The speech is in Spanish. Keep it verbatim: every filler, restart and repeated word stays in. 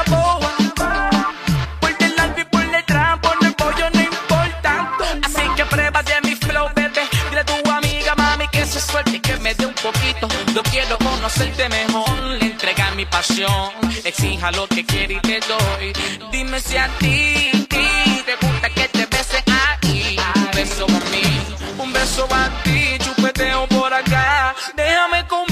boba. Por delante y por detrás, por el pollo no importa. Así que pruébate mi flow, bebé. Dile a tu amiga, mami, que se suelte y que me dé un poquito. Yo quiero conocerte mejor, le entregar mi pasión. Exija lo que quiere y te doy. Dime si a ti, ti te gusta que te bese ahí. Un beso para mí, un beso para ti. Chupeteo por acá, déjame comer.